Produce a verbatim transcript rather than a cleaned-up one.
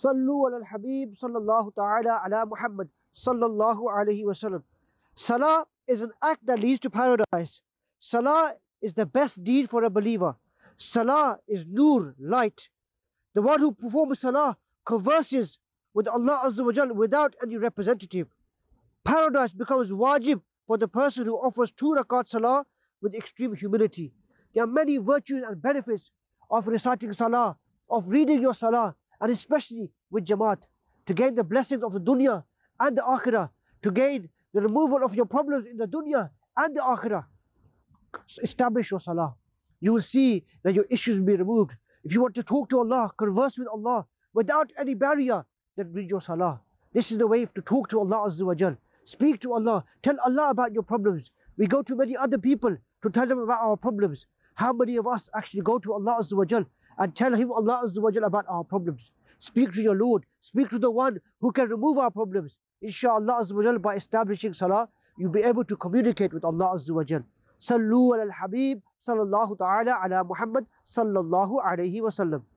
Sallu ala al-Habib sallallahu ta'ala ala Muhammad sallallahu alayhi wa sallam. Salah is an act that leads to paradise. Salah is the best deed for a believer. Salah is nur, light. The one who performs salah converses with Allah Azza wa Jal without any representative. Paradise becomes wajib for the person who offers two rakat salah with extreme humility. There are many virtues and benefits of reciting salah, of reading your salah, and especially with jamaat, to gain the blessings of the dunya and the akhirah, to gain the removal of your problems in the dunya and the akhirah. Establish your salah. You will see that your issues will be removed. If you want to talk to Allah, converse with Allah without any barrier, then read your salah. This is the way to talk to Allah Azza wa Jal. Speak to Allah. Tell Allah about your problems. We go to many other people to tell them about our problems. How many of us actually go to Allah Azza wa Jal and tell Him, Allah Azza wa Jal, about our problems? Speak to your Lord. Speak to the one who can remove our problems. Inshallah Azza wa Jal, by establishing salah, you'll be able to communicate with Allah Azza wa Jal. Sallu ala al-Habib sallallahu ta'ala ala Muhammad sallallahu alayhi wa sallam.